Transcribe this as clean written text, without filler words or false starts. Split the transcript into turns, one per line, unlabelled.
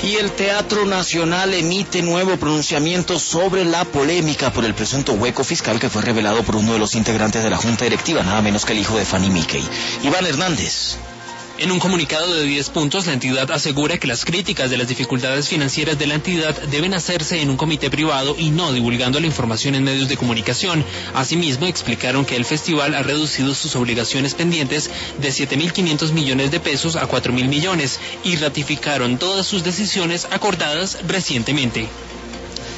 Y el Teatro Nacional emite nuevo pronunciamiento sobre la polémica por el presunto hueco fiscal que fue revelado por uno de los integrantes de la Junta Directiva, nada menos que el hijo de Fanny Mickey. Iván Hernández.
En un comunicado de 10 puntos, la entidad asegura que las críticas de las dificultades financieras de la entidad deben hacerse en un comité privado y no divulgando la información en medios de comunicación. Asimismo, explicaron que el festival ha reducido sus obligaciones pendientes de 7.500 millones de pesos a 4.000 millones y ratificaron todas sus decisiones acordadas recientemente.